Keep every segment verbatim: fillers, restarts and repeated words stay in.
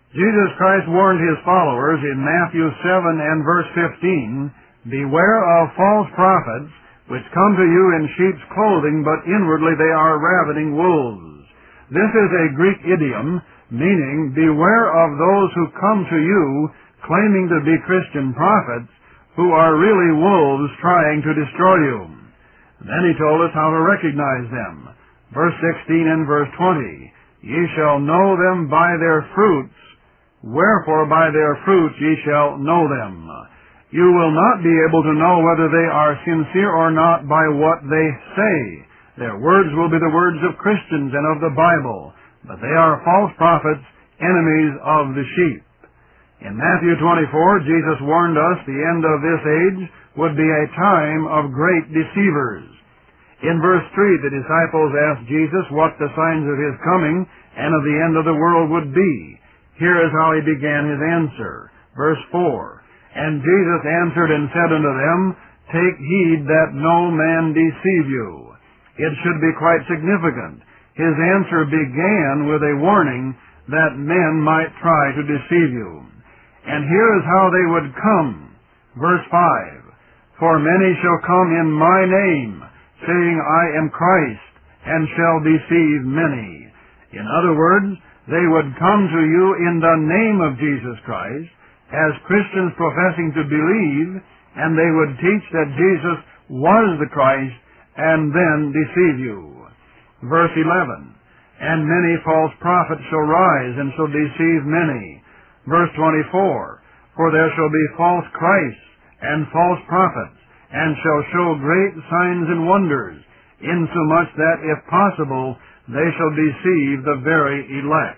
Jesus Christ warned his followers in Matthew seven and verse fifteen, "Beware of false prophets, which come to you in sheep's clothing, but inwardly they are ravening wolves." This is a Greek idiom, meaning, beware of those who come to you claiming to be Christian prophets, who are really wolves trying to destroy you. Then he told us how to recognize them. Verse sixteen and verse twenty, "Ye shall know them by their fruits. Wherefore by their fruits ye shall know them." You will not be able to know whether they are sincere or not by what they say. Their words will be the words of Christians and of the Bible, but they are false prophets, enemies of the sheep. In Matthew twenty-four, Jesus warned us the end of this age would be a time of great deceivers. In verse three, the disciples asked Jesus what the signs of his coming and of the end of the world would be. Here is how he began his answer. Verse four, "And Jesus answered and said unto them, Take heed that no man deceive you." It should be quite significant. His answer began with a warning that men might try to deceive you. And here is how they would come. Verse five, "For many shall come in my name, saying, I am Christ, and shall deceive many." In other words, they would come to you in the name of Jesus Christ, as Christians professing to believe, and they would teach that Jesus was the Christ, and then deceive you. Verse eleven, "And many false prophets shall rise, and shall deceive many." Verse twenty-four, "For there shall be false Christs, and false prophets, and shall show great signs and wonders, insomuch that, if possible, they shall deceive the very elect."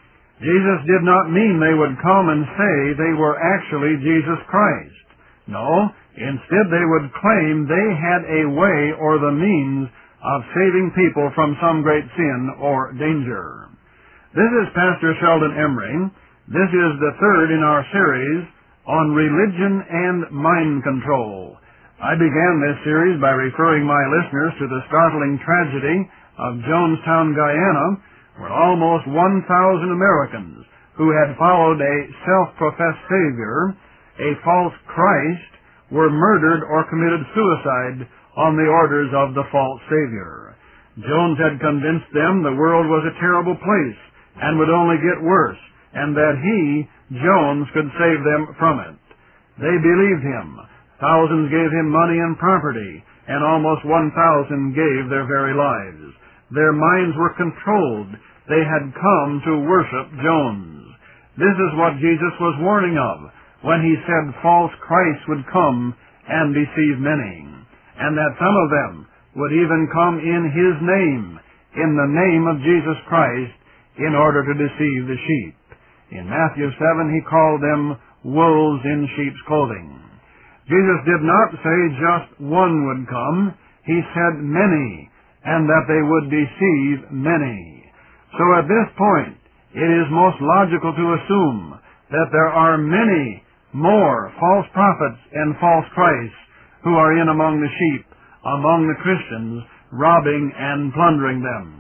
Jesus did not mean they would come and say they were actually Jesus Christ. No, instead they would claim they had a way or the means of saving people from some great sin or danger. This is Pastor Sheldon Emery. This is the third in our series on religion and mind control. I began this series by referring my listeners to the startling tragedy of Jonestown, Guyana, where almost one thousand Americans who had followed a self-professed Savior, a false Christ, were murdered or committed suicide on the orders of the false Savior. Jones had convinced them the world was a terrible place and would only get worse, and that he, Jones, could save them from it. They believed him. Thousands gave him money and property, and almost one thousand gave their very lives. Their minds were controlled. They had come to worship Jones. This is what Jesus was warning of when he said false Christs would come and deceive many, and that some of them would even come in his name, in the name of Jesus Christ, in order to deceive the sheep. In Matthew seven, he called them wolves in sheep's clothing. Jesus did not say just one would come. He said many, and that they would deceive many. So at this point, it is most logical to assume that there are many more false prophets and false Christs who are in among the sheep, among the Christians, robbing and plundering them.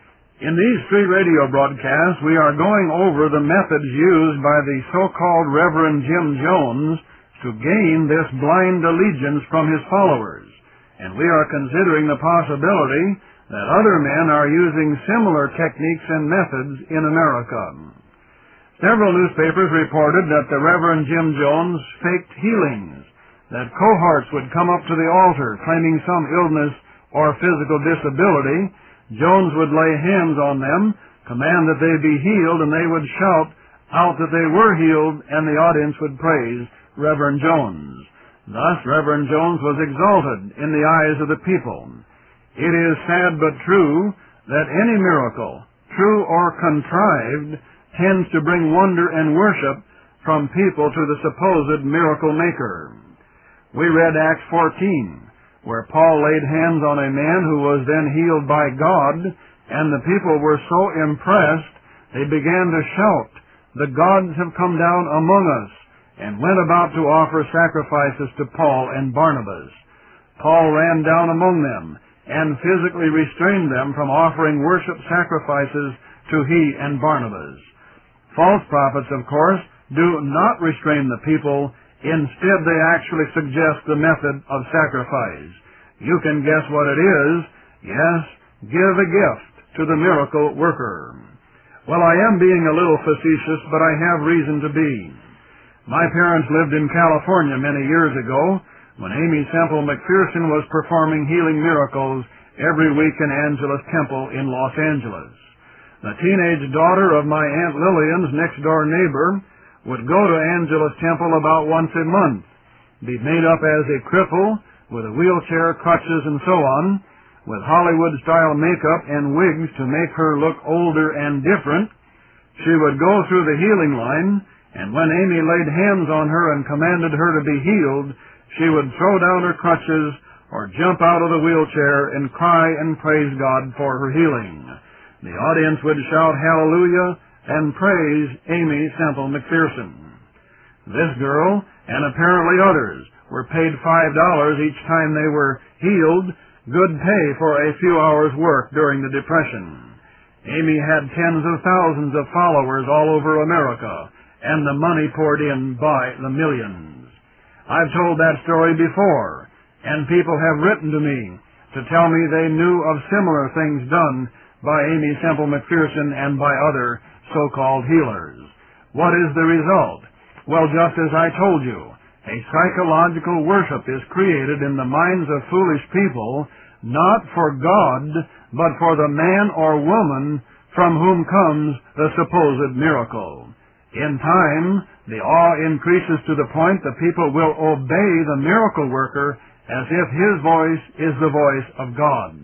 In these three radio broadcasts, we are going over the methods used by the so-called Reverend Jim Jones to gain this blind allegiance from his followers, and we are considering the possibility that other men are using similar techniques and methods in America. Several newspapers reported that the Reverend Jim Jones faked healings, that cohorts would come up to the altar claiming some illness or physical disability. Jones would lay hands on them, command that they be healed, and they would shout out that they were healed, and the audience would praise Reverend Jones. Thus, Reverend Jones was exalted in the eyes of the people. It is sad but true that any miracle, true or contrived, tends to bring wonder and worship from people to the supposed miracle maker. We read Acts fourteen, where Paul laid hands on a man who was then healed by God, and the people were so impressed they began to shout, "The gods have come down among us," and went about to offer sacrifices to Paul and Barnabas. Paul ran down among them and physically restrained them from offering worship sacrifices to he and Barnabas. False prophets, of course, do not restrain the people. Instead, they actually suggest the method of sacrifice. You can guess what it is. Yes, give a gift to the miracle worker. Well, I am being a little facetious, but I have reason to be. My parents lived in California many years ago when Aimee Semple McPherson was performing healing miracles every week in Angelus Temple in Los Angeles. The teenage daughter of my Aunt Lillian's next-door neighbor would go to Angelus Temple about once a month, be made up as a cripple with a wheelchair, crutches, and so on, with Hollywood-style makeup and wigs to make her look older and different. She would go through the healing line, and when Aimee laid hands on her and commanded her to be healed, she would throw down her crutches or jump out of the wheelchair and cry and praise God for her healing. The audience would shout hallelujah and praise Aimee Semple McPherson. This girl, and apparently others, were paid five dollars each time they were healed, good pay for a few hours' work during the Depression. Aimee had tens of thousands of followers all over America, and the money poured in by the millions. I've told that story before, and people have written to me to tell me they knew of similar things done by Aimee Semple McPherson and by other so-called healers. What is the result? Well, just as I told you, a psychological worship is created in the minds of foolish people, not for God, but for the man or woman from whom comes the supposed miracle. In time, the awe increases to the point that people will obey the miracle worker as if his voice is the voice of God.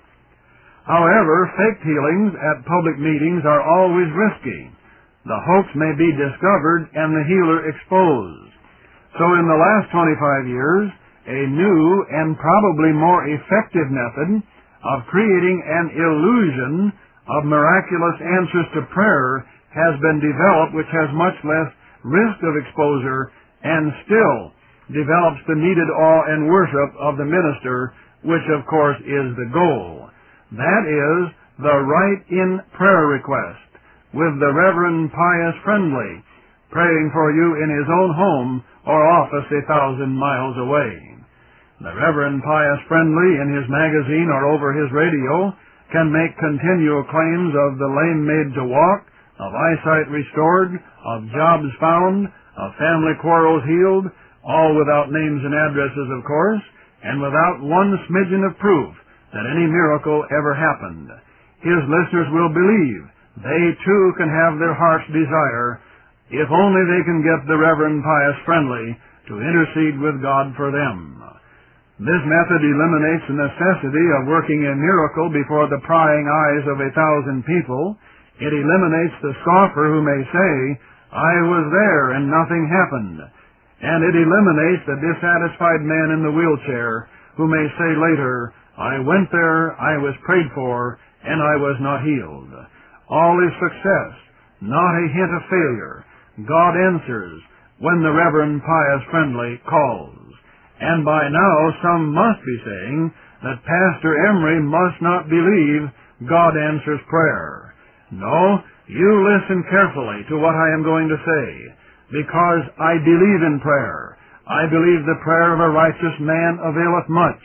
However, fake healings at public meetings are always risky. The hoax may be discovered and the healer exposed. So in the last twenty-five years, a new and probably more effective method of creating an illusion of miraculous answers to prayer has been developed, which has much less risk of exposure and still develops the needed awe and worship of the minister, which of course is the goal. That is the write-in prayer request, with the Reverend Pius Friendly praying for you in his own home or office a thousand miles away. The Reverend Pius Friendly in his magazine or over his radio can make continual claims of the lame made to walk, of eyesight restored, of jobs found, of family quarrels healed, all without names and addresses, of course, and without one smidgen of proof that any miracle ever happened. His listeners will believe they too can have their heart's desire if only they can get the Reverend Pius Friendly to intercede with God for them. This method eliminates the necessity of working a miracle before the prying eyes of a thousand people. It eliminates the scoffer who may say, I was there and nothing happened. And it eliminates the dissatisfied man in the wheelchair who may say later, I went there, I was prayed for, and I was not healed. All is success, not a hint of failure. God answers when the Reverend Pius Friendly calls. And by now some must be saying that Pastor Emery must not believe God answers prayer. No, you listen carefully to what I am going to say, because I believe in prayer. I believe the prayer of a righteous man availeth much.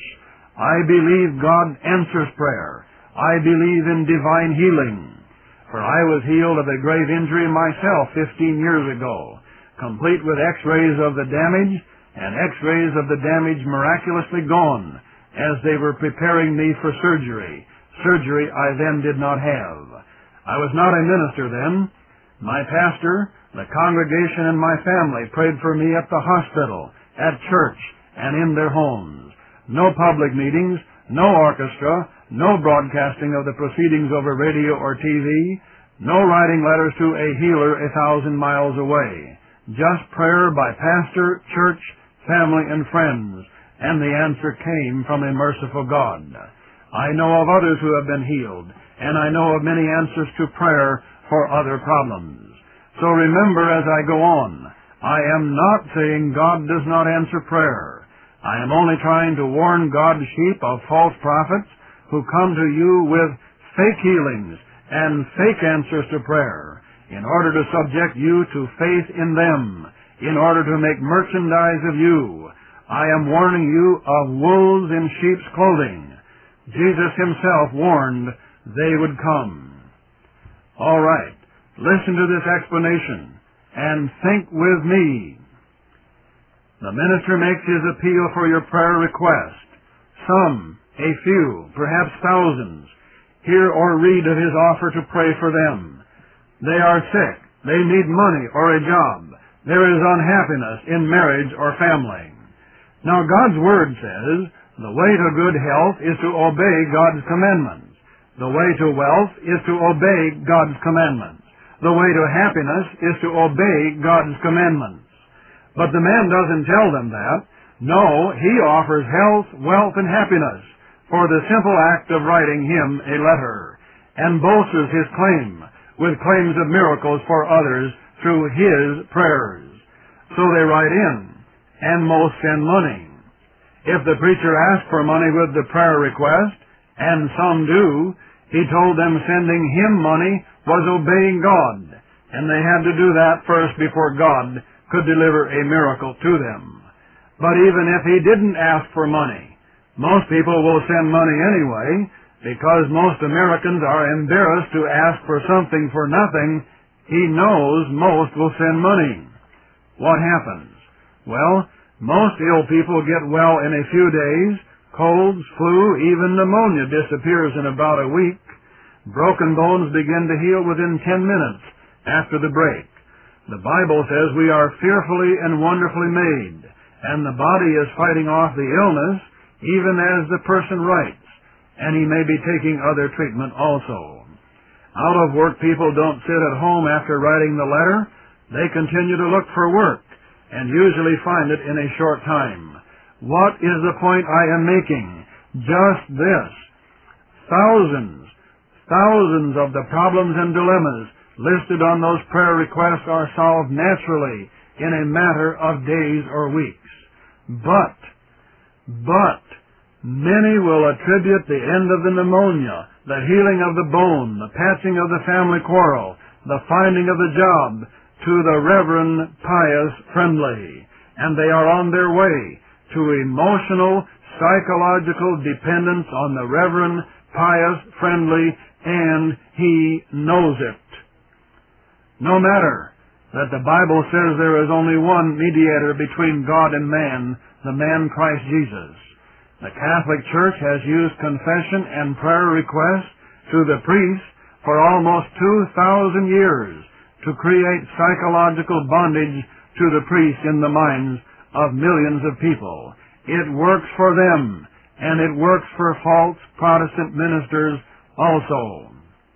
I believe God answers prayer. I believe in divine healing. For I was healed of a grave injury myself fifteen years ago, complete with x-rays of the damage, and x-rays of the damage miraculously gone, as they were preparing me for surgery, surgery I then did not have. I was not a minister then. My pastor, the congregation, and my family prayed for me at the hospital, at church, and in their homes. No public meetings, no orchestra, no broadcasting of the proceedings over radio or T V, no writing letters to a healer a thousand miles away. Just prayer by pastor, church, family, and friends, and the answer came from a merciful God. I know of others who have been healed, and I know of many answers to prayer for other problems. So remember as I go on, I am not saying God does not answer prayer. I am only trying to warn God's sheep of false prophets who come to you with fake healings and fake answers to prayer. in order to subject you to faith in them, in order to make merchandise of you. I am warning you of wolves in sheep's clothing. Jesus himself warned they would come. All right, listen to this explanation and think with me. The minister makes his appeal for your prayer request. Some, a few, perhaps thousands, hear or read of his offer to pray for them. They are sick. They need money or a job. There is unhappiness in marriage or family. Now God's Word says, the way to good health is to obey God's commandments. The way to wealth is to obey God's commandments. The way to happiness is to obey God's commandments. But the man doesn't tell them that. No, he offers health, wealth, and happiness for the simple act of writing him a letter, and bolsters his claim with claims of miracles for others through his prayers. So they write in, and most send money. If the preacher asked for money with the prayer request, and some do, he told them sending him money was obeying God, and they had to do that first before God could deliver a miracle to them. But even if he didn't ask for money, most people will send money anyway, because most Americans are embarrassed to ask for something for nothing. He knows most will send money. What happens? Well, most ill people get well in a few days. Colds, flu, even pneumonia disappears in about a week. Broken bones begin to heal within ten minutes after the break. The Bible says we are fearfully and wonderfully made, and the body is fighting off the illness even as the person writes, and he may be taking other treatment also. Out-of-work people don't sit at home after writing the letter. They continue to look for work, and usually find it in a short time. What is the point I am making? Just this. Thousands, thousands of the problems and dilemmas listed on those prayer requests are solved naturally in a matter of days or weeks. But, but, many will attribute the end of the pneumonia, the healing of the bone, the patching of the family quarrel, the finding of the job, to the Reverend Pius Friendly, and they are on their way to emotional, psychological dependence on the Reverend Pius Friendly, and he knows it. No matter that the Bible says there is only one mediator between God and man, the man Christ Jesus. The Catholic Church has used confession and prayer requests to the priests for almost two thousand years to create psychological bondage to the priests in the minds of millions of people. It works for them, and it works for false Protestant ministers also.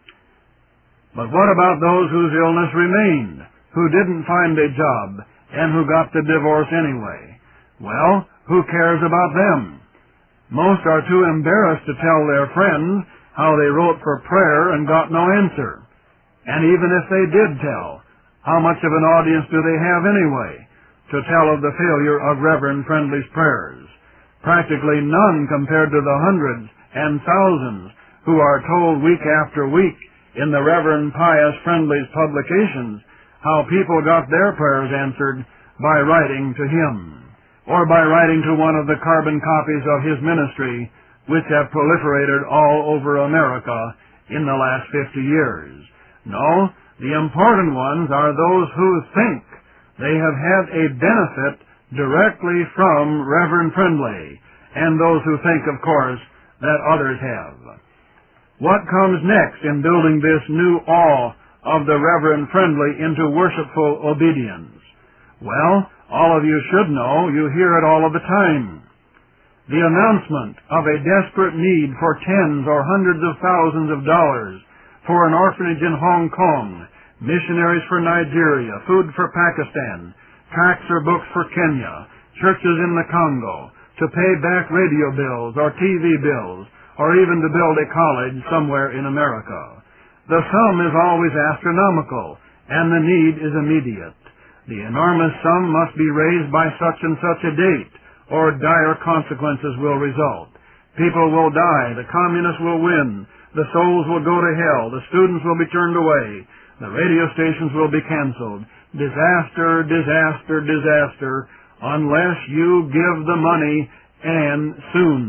But what about those whose illness remained, who didn't find a job, and who got the divorce anyway? Well, who cares about them? Most are too embarrassed to tell their friends how they wrote for prayer and got no answer. And even if they did tell, how much of an audience do they have anyway to tell of the failure of Reverend Friendly's prayers? Practically none compared to the hundreds and thousands who are told week after week in the Reverend Pius Friendly's publications how people got their prayers answered by writing to him, or by writing to one of the carbon copies of his ministry, which have proliferated all over America in the last fifty years. No, the important ones are those who think they have had a benefit directly from Reverend Friendly, and those who think, of course, that others have. What comes next in building this new awe of the Reverend Friendly into worshipful obedience? Well, all of you should know, you hear it all of the time. The announcement of a desperate need for tens or hundreds of thousands of dollars for an orphanage in Hong Kong, missionaries for Nigeria, food for Pakistan, tracts or books for Kenya, churches in the Congo, to pay back radio bills or T V bills, or even to build a college somewhere in America. The sum is always astronomical, and the need is immediate. The enormous sum must be raised by such and such a date, or dire consequences will result. People will die, the communists will win, the souls will go to hell, the students will be turned away, The radio stations will be canceled. Disaster, disaster, disaster, unless you give the money, and soon.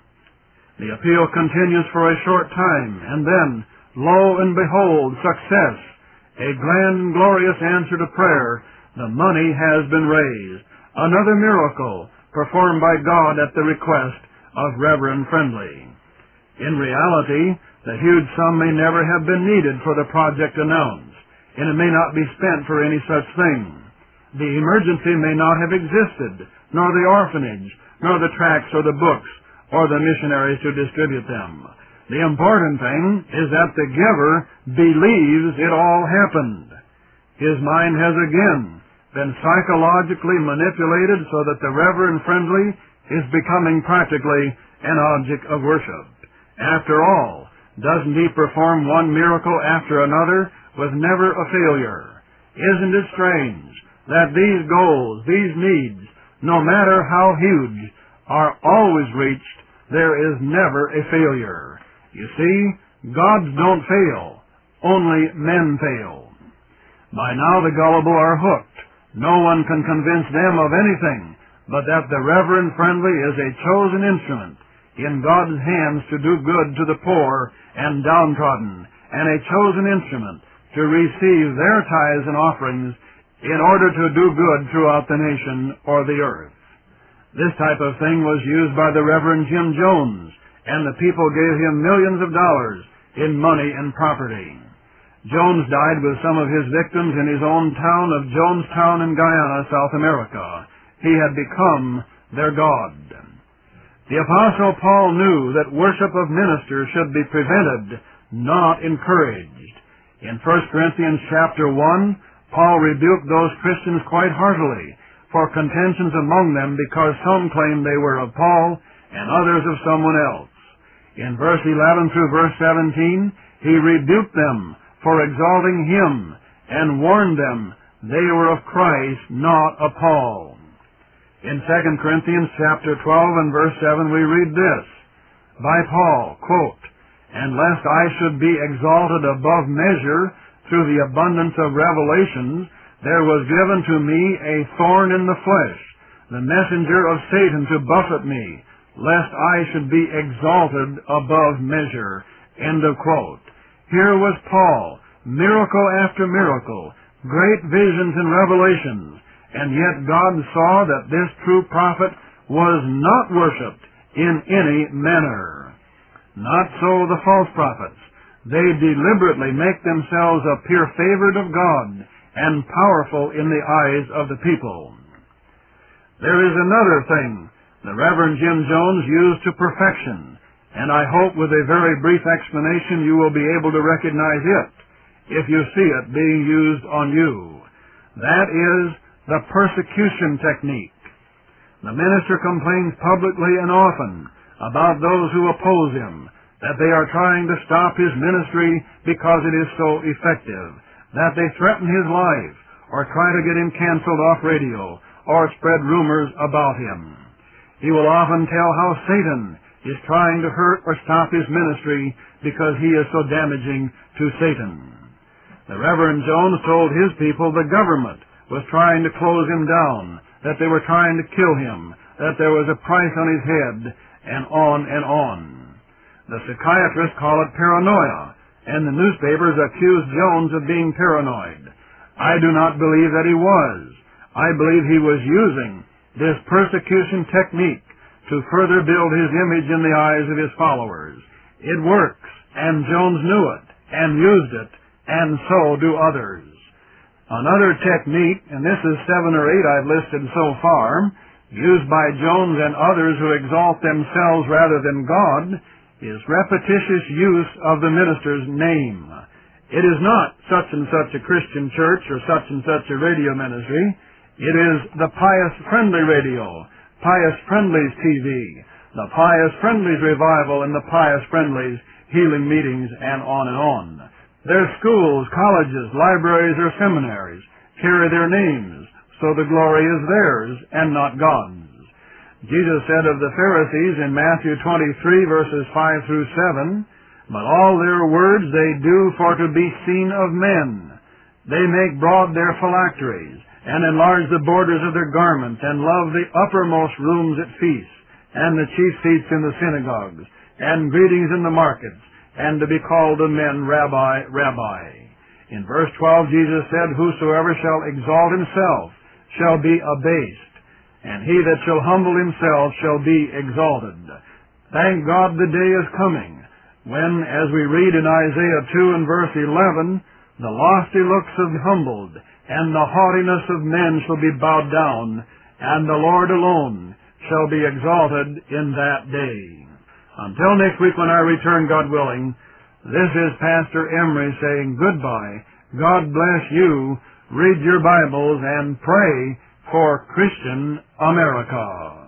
The appeal continues for a short time, and then, lo and behold, success, a grand and glorious answer to prayer. The money has been raised. Another miracle performed by God at the request of Reverend Friendly. In reality, the huge sum may never have been needed for the project announced, and it may not be spent for any such thing. The emergency may not have existed, nor the orphanage, nor the tracts or the books, or the missionaries to distribute them. The important thing is that the giver believes it all happened. His mind has again been psychologically manipulated so that the Reverend Friendly is becoming practically an object of worship. After all, doesn't he perform one miracle after another with never a failure? Isn't it strange that these goals, these needs, no matter how huge, are always reached? There is never a failure. You see, gods don't fail. Only men fail. By now the gullible are hooked. No one can convince them of anything but that the Reverend Friendly is a chosen instrument in God's hands to do good to the poor and downtrodden, and a chosen instrument to receive their tithes and offerings in order to do good throughout the nation or the earth. This type of thing was used by the Reverend Jim Jones, and the people gave him millions of dollars in money and property. Jones died with some of his victims in his own town of Jonestown in Guyana, South America. He had become their god. The Apostle Paul knew that worship of ministers should be prevented, not encouraged. In First Corinthians chapter one, Paul rebuked those Christians quite heartily for contentions among them because some claimed they were of Paul and others of someone else. In verse eleven through verse seventeen, he rebuked them for exalting him and warned them they were of Christ, not of Paul. In Second Corinthians chapter twelve and verse seven we read this, by Paul, quote, "And lest I should be exalted above measure through the abundance of revelations, there was given to me a thorn in the flesh, the messenger of Satan to buffet me, lest I should be exalted above measure." End of quote. Here was Paul, miracle after miracle, great visions and revelations, and yet God saw that this true prophet was not worshipped in any manner. Not so the false prophets. They deliberately make themselves appear favored of God and powerful in the eyes of the people. There is another thing the Reverend Jim Jones used to perfection, and I hope with a very brief explanation you will be able to recognize it if you see it being used on you. That is the persecution technique. The minister complains publicly and often about those who oppose him, that they are trying to stop his ministry because it is so effective, that they threaten his life, or try to get him canceled off radio, or spread rumors about him. He will often tell how Satan is trying to hurt or stop his ministry because he is so damaging to Satan. The Reverend Jones told his people the government was trying to close him down, that they were trying to kill him, that there was a price on his head, and on and on. The psychiatrists call it paranoia, and the newspapers accuse Jones of being paranoid. I do not believe that he was. I believe he was using this persecution technique to further build his image in the eyes of his followers. It works, and Jones knew it, and used it, and so do others. Another technique, and this is seven or eight I've listed so far, used by Jones and others who exalt themselves rather than God, is repetitious use of the minister's name. It is not such and such a Christian church or such and such a radio ministry. It is the Pious Friendly Radio, Pious Friendly's T V, the Pious Friendly's Revival, and the Pious Friendly's Healing Meetings, and on and on. Their schools, colleges, libraries, or seminaries carry their names, so the glory is theirs and not God's. Jesus said of the Pharisees in Matthew twenty-three, verses five through seven, "But all their words they do for to be seen of men. They make broad their phylacteries, and enlarge the borders of their garments, and love the uppermost rooms at feasts, and the chief seats in the synagogues, and greetings in the markets, and to be called of men, Rabbi, Rabbi. In verse twelve, Jesus said, Whosoever shall exalt himself shall be abased, and he that shall humble himself shall be exalted. Thank God the day is coming, when, as we read in Isaiah two and verse eleven, the lofty looks of the humbled, and the haughtiness of men shall be bowed down, and the Lord alone shall be exalted in that day. Until next week when I return, God willing, this is Pastor Emery saying goodbye. God bless you. Read your Bibles and pray for Christian America.